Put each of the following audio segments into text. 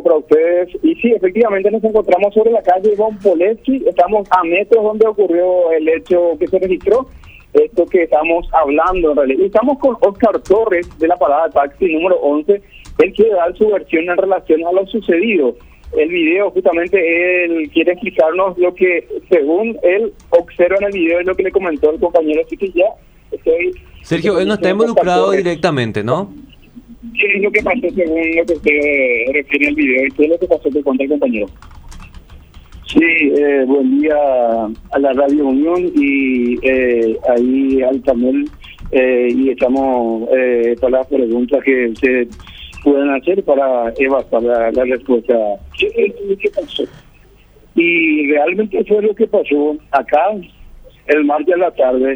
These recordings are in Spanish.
saludo para ustedes. Y sí, efectivamente nos encontramos sobre la calle Von Poleski. Estamos a metros donde ocurrió el hecho que se registró, esto que estamos hablando en realidad. Y estamos con Oscar Torres de la parada de taxi número 11. Él quiere dar su versión en relación a lo sucedido. El video, justamente, él quiere explicarnos lo que, según él observa en el video, es lo que le comentó el compañero. Así que ya estoy... Sergio, él no está involucrado directamente, ¿no? ¿Qué es lo que pasó según lo que usted refiere al video? ¿Y qué es lo que pasó que cuenta el compañero? Sí, buen día a la Radio Unión y ahí al panel, y estamos para las preguntas que ustedes pueden hacer para evacuar la respuesta. ¿Qué pasó? Y realmente fue lo que pasó acá el martes a la tarde.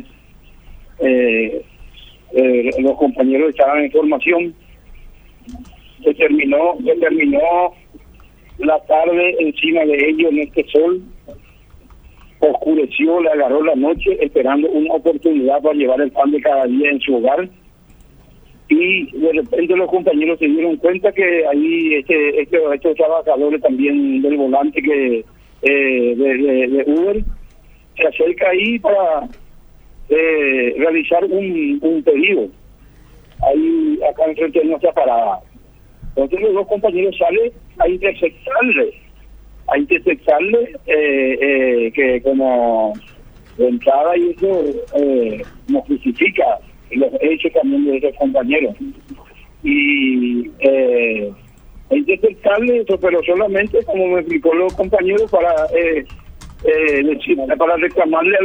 Los compañeros estaban en formación. Se terminó la tarde encima de ellos en este sol. Oscureció, le agarró la noche esperando una oportunidad para llevar el pan de cada día en su hogar. Y de repente los compañeros se dieron cuenta que ahí estos trabajadores también del volante que de Uber se acerca ahí para realizar un pedido ahí acá enfrente de nuestra parada. Entonces los dos compañeros salen a interceptarle que como de entrada, y eso nos justifica los hechos también de esos compañeros. Y interceptarle eso, pero solamente, como me explicó los compañeros, para reclamarle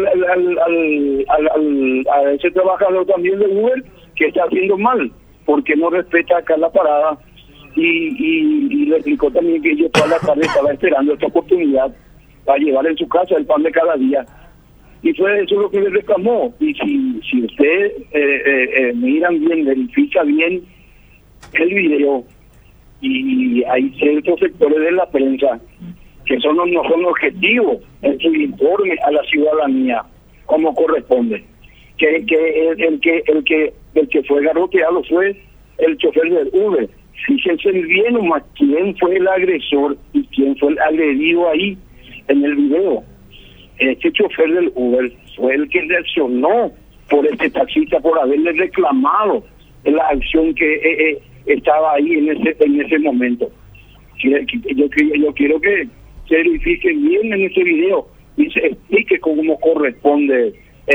a ese trabajador también de Uber que está haciendo mal, porque no respeta acá la parada. Y le explicó también que yo toda la tarde estaba esperando esta oportunidad para llevar en su casa el pan de cada día. Y fue eso lo que le reclamó. Y si usted miran bien, verifica bien el video, y hay ciertos sectores de la prensa que no son objetivos en su informe a la ciudadanía como corresponde, que el que fue garroteado fue el chofer del Uber. Fíjense bien nomás quién fue el agresor y quién fue el agredido ahí en el video. Este chofer del Uber fue el que reaccionó por este taxista, por haberle reclamado la acción que estaba ahí en ese momento. Yo quiero que se verifique bien en ese video y se explique cómo corresponde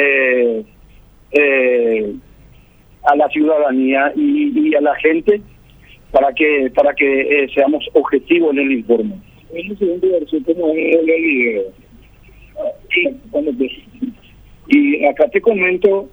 a la ciudadanía y a la gente, para que seamos objetivos en el informe. Es la siguiente versión como es el video. Y acá te comento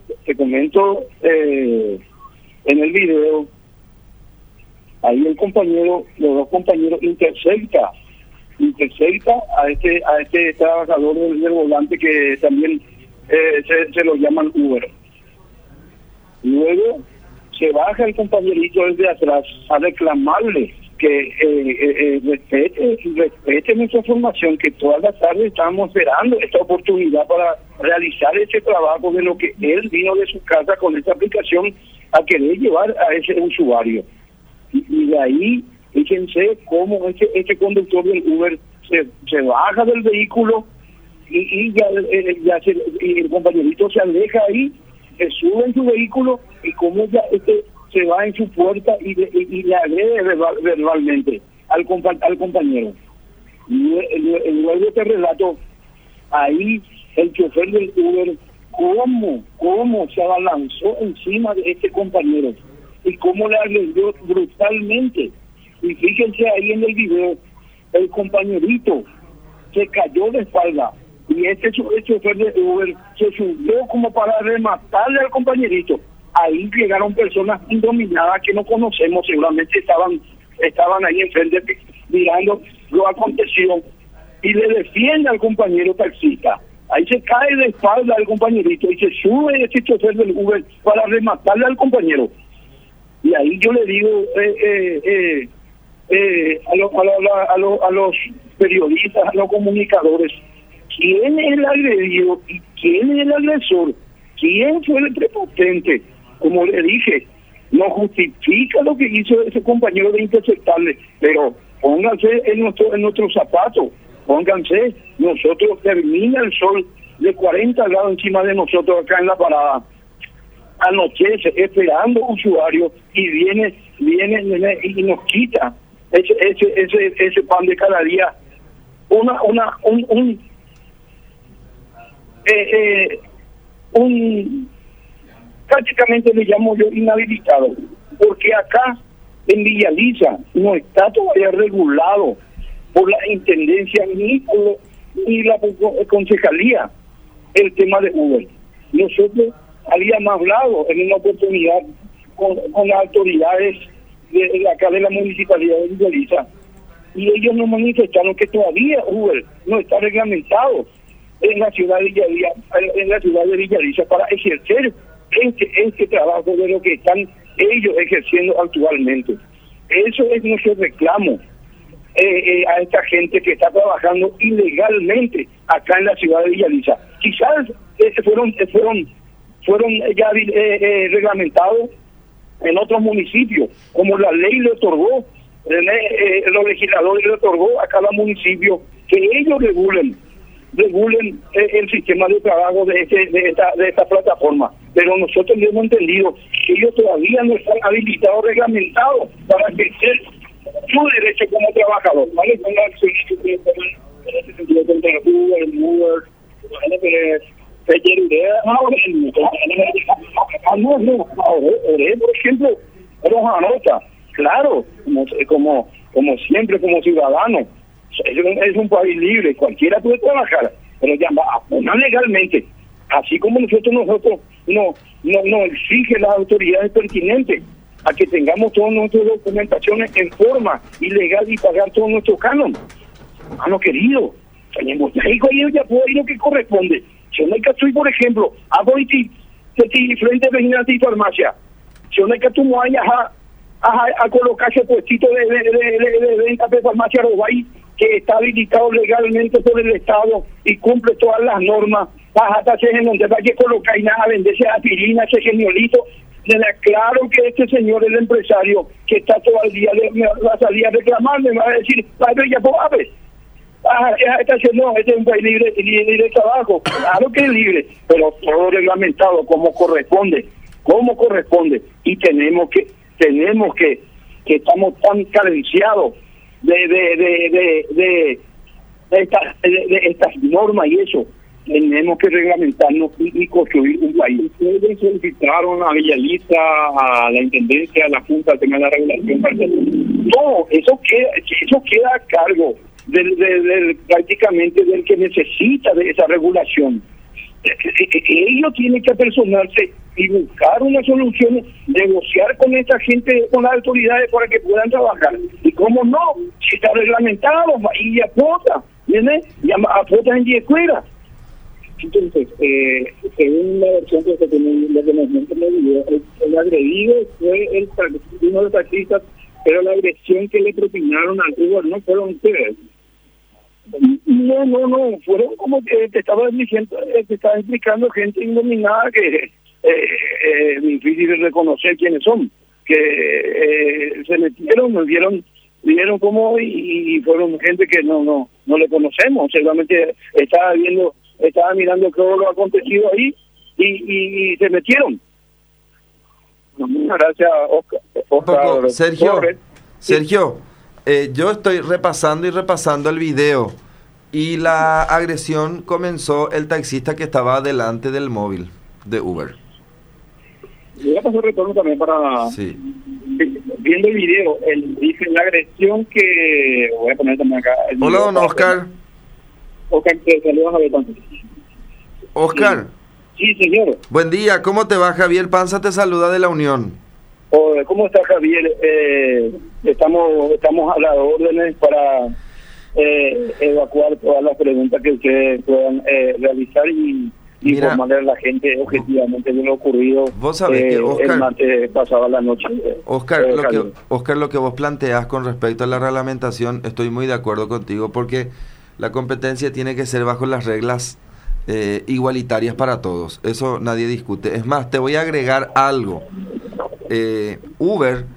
en el video, ahí los dos compañeros intercepta a este trabajador del volante que también se lo llaman Uber. Luego se baja el compañerito desde atrás a reclamarle que respete nuestra formación, que toda la tarde estábamos esperando esta oportunidad para realizar ese trabajo de lo que él vino de su casa con esta aplicación a querer llevar a ese usuario. Y de ahí, fíjense cómo este conductor del Uber se baja del vehículo y el compañerito se aleja ahí, se sube en su vehículo, y como ya se va en su puerta y le agrede verbalmente al compañero. Luego te relato ahí el chofer del Uber cómo se abalanzó encima de este compañero y cómo le agredió brutalmente. Y fíjense ahí en el video, el compañerito se cayó de espalda y el chofer de Uber se subió como para rematarle al compañerito. Ahí llegaron personas indominadas que no conocemos, seguramente estaban ahí enfrente mirando lo acontecido, y le defiende al compañero taxista. Ahí se cae de espalda el compañerito y se sube ese chofer del Uber para rematarle al compañero. Y ahí yo le digo a los periodistas, a los comunicadores, ¿quién es el agredido y quién es el agresor? ¿Quién fue el prepotente? Como le dije, no justifica lo que hizo ese compañero de interceptarle, pero pónganse en nuestros zapatos, pónganse, nosotros termina el sol de 40 grados encima de nosotros acá en la parada, anochece esperando usuarios y viene y nos quita ese pan de cada día, prácticamente le llamo yo inhabilitado, porque acá en Villaliza no está todavía regulado por la intendencia ni la concejalía el tema de Uber. Nosotros habíamos hablado en una oportunidad con las autoridades de acá de la municipalidad de Villaliza, y ellos nos manifestaron que todavía Uber no está reglamentado en la ciudad de Villaliza para ejercer este trabajo de lo que están ellos ejerciendo actualmente. Eso es nuestro reclamo a esta gente que está trabajando ilegalmente acá en la ciudad de Villaliza. Quizás fueron ya reglamentados en otros municipios, como la ley le otorgó, los legisladores le otorgó a cada municipio que ellos regulen el sistema de trabajo de esta plataforma. Pero nosotros no hemos entendido que ellos todavía no están habilitados, reglamentados para ejercer su derecho como trabajador. ¿Vale? Con la acción que ustedes toman en ese sentido contra Uber, por ejemplo, Roja Nota, claro, como siempre, como ciudadano, es un país libre, cualquiera puede trabajar, pero ya va legalmente, así como nosotros no exige las autoridades pertinentes a que tengamos todas nuestras documentaciones en forma ilegal y pagar todo nuestro canon. Hermano querido, ya puede ir lo que corresponde. Si no hay que estoy, por ejemplo, hago frente vecinal y farmacia, si no hay que tú a colocarse puestito de venta de farmacia Robay, que está habilitado legalmente por el Estado y cumple todas las normas, hasta en donde va a colocar y nada, venderse aspirina, ese geniolito. Claro que este señor, el empresario, que está todo el día, me va a salir a reclamar, me va a decir, ya pues, este es un país libre de trabajo, claro que es libre, pero todo reglamentado como corresponde, y tenemos que estamos tan carenciados de estas normas y eso, tenemos que reglamentarnos y construir un país. Ustedes solicitaron a Villaliza, a la Intendencia, a la Junta, el tema de la regulación. No, eso queda a cargo prácticamente del que necesita de esa regulación. Ellos tienen que apersonarse y buscar una solución, negociar con esta gente, con las autoridades para que puedan trabajar. Y cómo no, si está reglamentado, y aporta, ¿entiendes? Y aporta en 10 escuelas. Entonces, según la versión que se tiene, lo que nos muestra en el video, el agredido fue uno de los taxistas, pero la agresión que le propinaron al Uber no fueron ustedes. No, fueron como que te estaba diciendo, te estaba explicando gente indominada que es difícil de reconocer quiénes son, que se metieron, nos vieron como y fueron gente que no le conocemos, seguramente estaba mirando todo lo acontecido ahí y se metieron. Muchas gracias, Oscar. Sergio, yo estoy repasando el video y la agresión comenzó el taxista que estaba delante del móvil de Uber. Voy a pasar retorno también para... Sí. Viendo el video, dice la agresión que... Voy a poner también acá... Hola, don Oscar. Oscar, te saludos a ver. Oscar. Sí, señor. Buen día, ¿cómo te va? Javier Panza te saluda de la Unión. ¿Cómo está, Javier? Estamos a las órdenes para evacuar todas las preguntas que ustedes puedan realizar y informarle a la gente objetivamente de lo ocurrido. Vos sabés que Oscar, el martes pasado a la noche. Oscar, lo que vos planteás con respecto a la reglamentación, estoy muy de acuerdo contigo, porque la competencia tiene que ser bajo las reglas igualitarias para todos. Eso nadie discute. Es más, te voy a agregar algo. Uber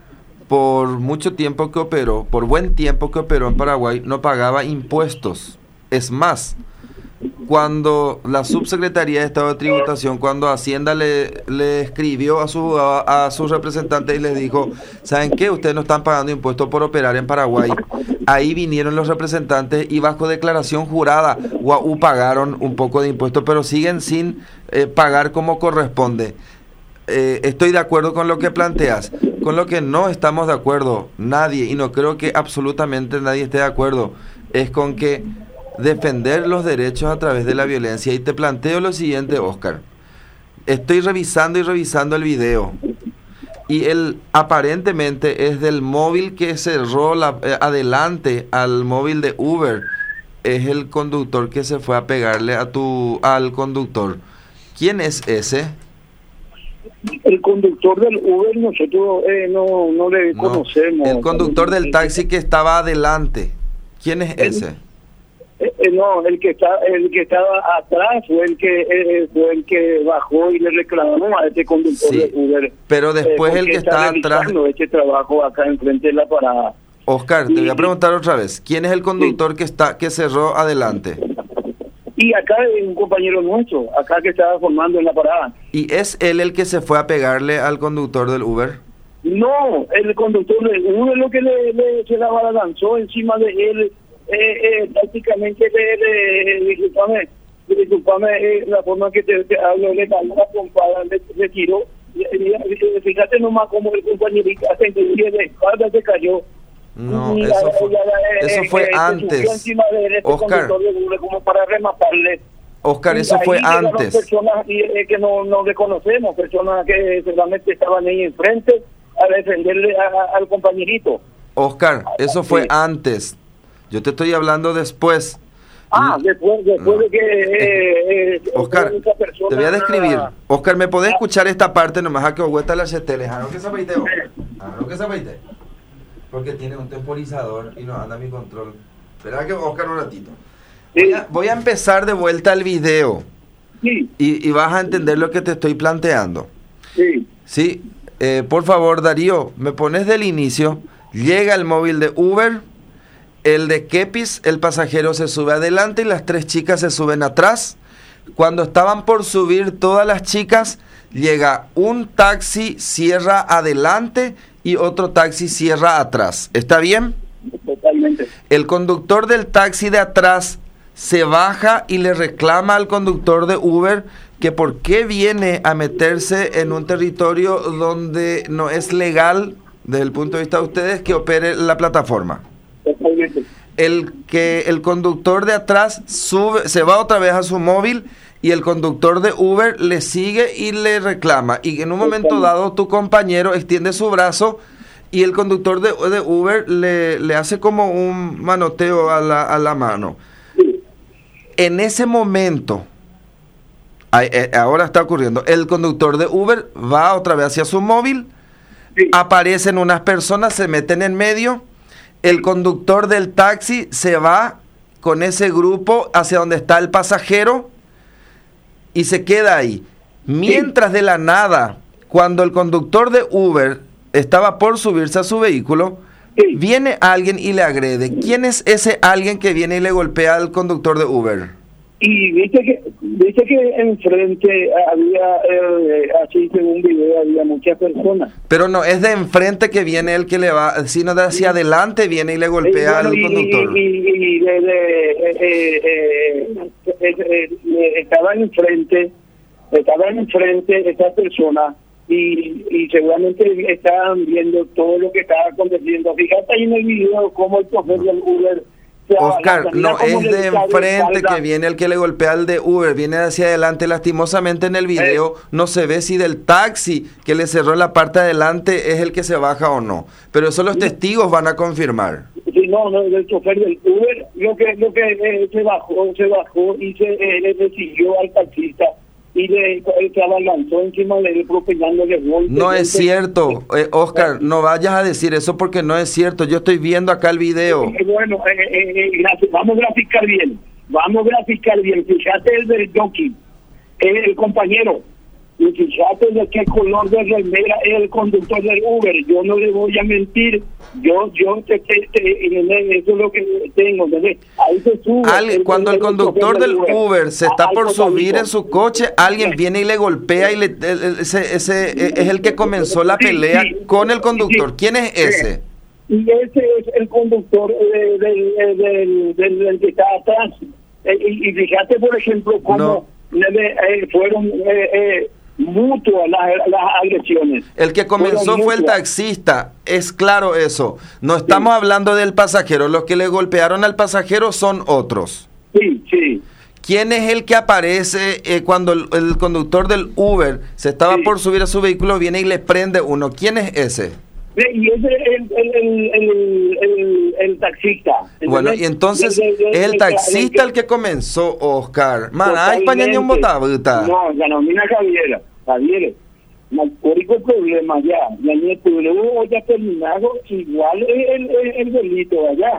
por mucho tiempo que operó, por buen tiempo que operó en Paraguay, no pagaba impuestos. Es más, cuando la Subsecretaría de Estado de Tributación, cuando Hacienda le escribió a sus representantes y les dijo, ¿saben qué? Ustedes no están pagando impuestos por operar en Paraguay. Ahí vinieron los representantes y bajo declaración jurada, pagaron un poco de impuestos, pero siguen sin pagar como corresponde. Estoy de acuerdo con lo que planteas. Con lo que no estamos de acuerdo nadie, y no creo que absolutamente nadie esté de acuerdo, es con que defender los derechos a través de la violencia. Y te planteo lo siguiente, Oscar. Estoy revisando el video y él aparentemente es del móvil que cerró adelante al móvil de Uber. Es el conductor que se fue a pegarle al conductor. ¿Quién es ese? El conductor del Uber nosotros no le conocemos. El conductor del taxi que estaba adelante. ¿Quién es ese? No, el que estaba atrás fue el que bajó y le reclamó a este conductor de Uber. Pero después el que está atrás. Este trabajo acá enfrente de la parada. Oscar, te voy a preguntar otra vez. ¿Quién es el conductor que cerró adelante? Y acá es un compañero nuestro, acá que estaba formando en la parada. ¿Y es él el que se fue a pegarle al conductor del Uber? No, el conductor del Uber lo que se la lanzó encima de él, prácticamente disculpame la forma que te hablo, le da una pompada, le tiró. Fíjate nomás cómo el compañerito hasta de espalda se cayó. No, eso fue antes. Oscar, como para rematarle. Oscar, eso fue antes. Personas que no reconocemos, personas que seguramente estaban ahí enfrente a defenderle al compañerito. Oscar, eso fue antes. Yo te estoy hablando después. Después de que... Oscar, te voy a describir. Oscar, ¿me podés escuchar esta parte nomás a que vuelta la chetele? Porque tiene un temporizador y no anda mi control. Espera que Oscar un ratito. Voy a empezar de vuelta el video. Sí. Y vas a entender lo que te estoy planteando. Sí. Sí. Por favor, Darío, me pones del inicio. Llega el móvil de Uber, el de Kepis, el pasajero se sube adelante y las 3 chicas se suben atrás. Cuando estaban por subir todas las chicas, llega un taxi, cierra adelante y otro taxi cierra atrás. ¿Está bien? Totalmente. El conductor del taxi de atrás se baja y le reclama al conductor de Uber que por qué viene a meterse en un territorio donde no es legal, desde el punto de vista de ustedes, que opere la plataforma. Totalmente. El conductor de atrás se va otra vez a su móvil y el conductor de Uber le sigue y le reclama. Y en un momento dado tu compañero extiende su brazo y el conductor de Uber le hace como un manoteo a la mano. En ese momento, ahora está ocurriendo, el conductor de Uber va otra vez hacia su móvil, aparecen unas personas, se meten en medio, el conductor del taxi se va con ese grupo hacia donde está el pasajero y se queda ahí. Mientras de la nada, cuando el conductor de Uber estaba por subirse a su vehículo, viene alguien y le agrede. ¿Quién es ese alguien que viene y le golpea al conductor de Uber? Y viste que enfrente había, así según video, había muchas personas. Pero no, es de enfrente que viene el que le va, sino de hacia adelante viene y le golpea al conductor. Estaba enfrente esta persona y seguramente estaban viendo todo lo que estaba aconteciendo. Fíjate ahí en el video cómo el chofer del Uber... Oscar, no es de enfrente que viene el que le golpea al de Uber, viene hacia adelante. Lastimosamente en el video no se ve si del taxi que le cerró la parte de adelante es el que se baja o no, pero eso los testigos van a confirmar. Sí, no, el chofer del Uber lo que se bajó y le siguió al taxista y le abalanzó encima de él propellándole golpes. No es cierto, Oscar, no vayas a decir eso porque no es cierto. Yo estoy viendo acá el video. Bueno, vamos a graficar bien. Fíjate el del jockey, el compañero. Y fíjate de qué color de remera es el conductor del Uber. Yo no le voy a mentir. Yo eso es lo que tengo. Ahí se sube. Cuando el conductor del Uber se está por subir en su coche, alguien viene y le golpea y ese es el que comenzó la pelea con el conductor. ¿Quién es ese? Y ese es el conductor del que está atrás. Y fíjate, por ejemplo, cómo fueron mutuas las agresiones. El que comenzó fue el taxista, es claro eso. No estamos hablando del pasajero. Los que le golpearon al pasajero son otros. Sí. ¿Quién es el que aparece cuando el conductor del Uber se estaba por subir a su vehículo, viene y le prende uno? ¿Quién es ese? Y ese es el taxista. Bueno, y entonces es el taxista el que comenzó, Oscar. Hay pañaño en botabuta. No, mira Javier, el problema ya ni el ya terminado, igual es el delito allá.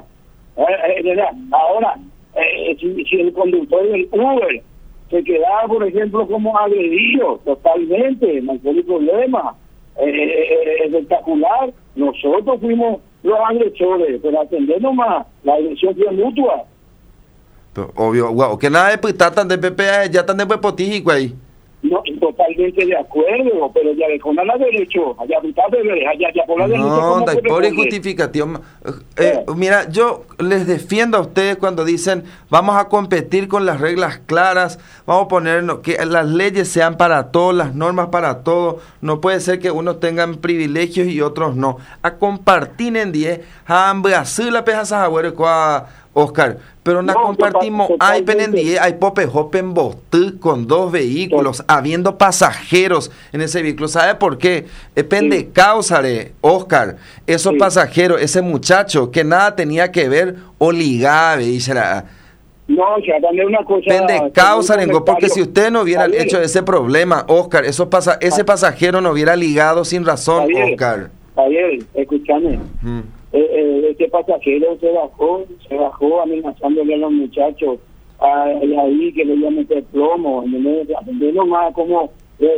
Ahora, si el conductor del Uber se quedaba, por ejemplo, como agredido totalmente, no hay problema. Espectacular. Nosotros fuimos los agresores, pero atender nomás, la agresión fue mutua. Obvio, wow, que nada de pitatan de PPA, ya están de pepotíjico ahí. No, totalmente de acuerdo, pero ya dejó nada derecho, allá por la derecha. No, por justificación. Mira, yo les defiendo a ustedes cuando dicen vamos a competir con las reglas claras, vamos a ponernos que las leyes sean para todos, las normas para todos. No puede ser que unos tengan privilegios y otros no. A compartir en 10, así la peja Oscar, pero no compartimos, hay penendie, hay popejope en Bostú con 2 vehículos, habiendo pasajeros en ese vehículo. ¿Sabe por qué? Depende causare, Oscar, esos pasajeros, ese muchacho que nada tenía que ver, oligaba, dice la... No, ya también una cosa... Depende causare, porque si usted no hubiera hecho ese problema, Oscar, ese pasajero no hubiera ligado sin razón, Oscar. Javier, escúchame. Este pasajero se bajó amenazándole a los muchachos ahí que le iba a meter plomo, aprendiendo más como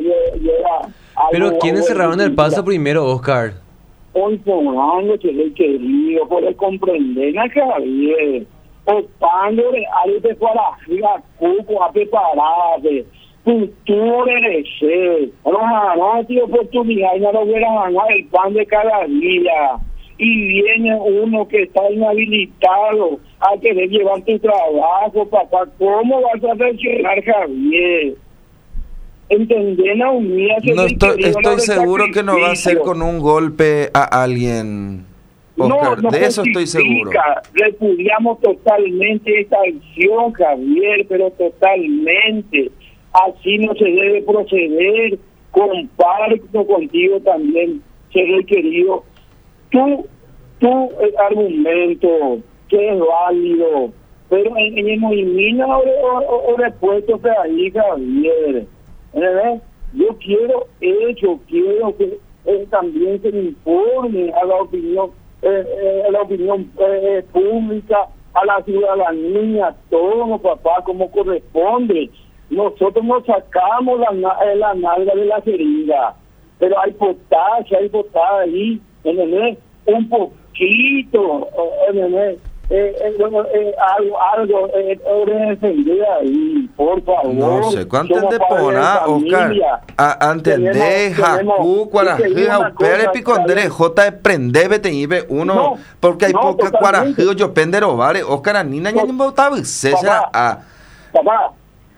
pero ¿quiénes cerraron el paso primero, Oscar? Informándose del querido, por comprender a Javier, opándole algo de para cupo a prepararse, cultura de ser, no tiene oportunidad y no lo hubiera ganado el pan de cada día. Y viene uno que está inhabilitado a querer llevar tu trabajo, papá. ¿Cómo vas a reaccionar, Javier? ¿Entendés? No estoy seguro que no va a ser con un golpe a alguien, Oscar. No de eso estoy seguro. Repudiamos totalmente esta acción, Javier, pero totalmente. Así no se debe proceder. Comparto contigo también, ser querido. Tu argumento que es válido, pero en el movimiento o respuestos de ahí, Javier, yo quiero que también se informe a la opinión pública, a la ciudadanía, todo, papá, como corresponde. Nosotros nos sacamos la nalga de la herida, pero hay potasio ahí, un poquito, algo defender ahí, por favor. No sé cuánto te pondrá, Oscar. Antendé, Jacú, Cuarajía, Pérez, Picondere, J de Prendebe, te ibe uno, porque hay poca Cuarajía, yo pendero, vale, Oscar, Anina, ya no me gustaba, papá.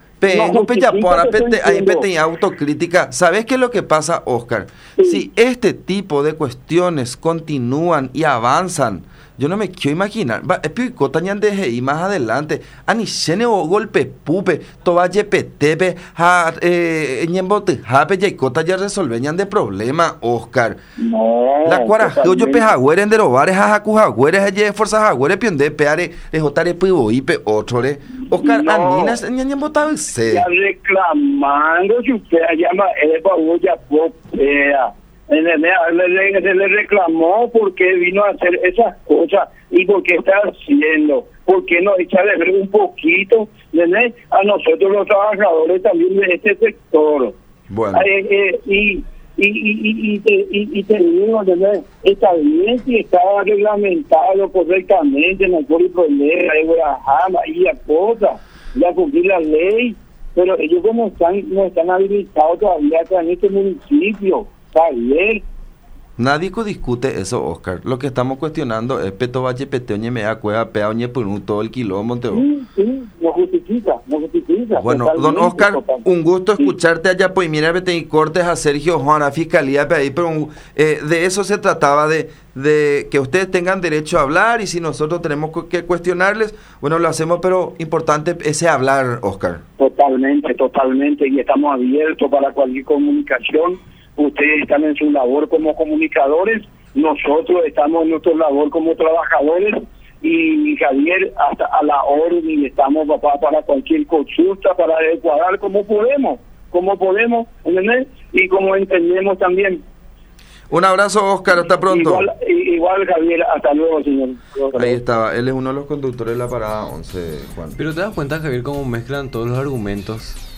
Ahí tenía autocrítica. ¿Sabes qué es lo que pasa, Oscar? Si este tipo de cuestiones continúan y avanzan, yo no me quiero imaginar. Y más adelante, Anishene o golpe pupe, toba yepetepe, ñembote, yaicota ya resolveñan de problema, Oscar. La cuarajo, yo pejagüere en derobares, jajacujagüeres, fuerzas jagüere, pionde, peare, jotare pivoipe, otro, Oscar, Anina, ñembotaba usted. Ya reclamando, si usted llama, ya popea. Le reclamó porque vino a hacer esas cosas y porque está haciendo, porque no echa de ver un poquito a nosotros los trabajadores también de este sector. Bueno. Y te digo, ¿entendés? Está bien si estaba reglamentado correctamente, no hay problema, hay Guadalajara, y a cosas, ya cumplir la ley, pero ellos como no están habilitados todavía acá en este municipio, Javier. Nadie discute eso, Oscar. Lo que estamos cuestionando es Peto Valle, Peteo, Ñemea, Cueva, Pea, Ñepurú, todo el quilombo, Monteo. Sí, no justifica. Bueno, don Oscar, un gusto escucharte allá, pues mira, vete y cortes a Sergio Juan, a Fiscalía, pero de eso se trataba, de que ustedes tengan derecho a hablar, y si nosotros tenemos que cuestionarles, bueno, lo hacemos, pero importante ese hablar, Oscar. Totalmente, y estamos abiertos para cualquier comunicación. Ustedes están en su labor como comunicadores, nosotros estamos en nuestra labor como trabajadores, y Javier, hasta a la orden estamos, papá, para cualquier consulta, para adecuar como podemos, ¿entendés? Y como entendemos también. Un abrazo, Oscar, hasta pronto. Igual, Javier, hasta luego, señor. Ahí estaba, él es uno de los conductores de la parada 11, Juan. Pero te das cuenta, Javier, cómo mezclan todos los argumentos.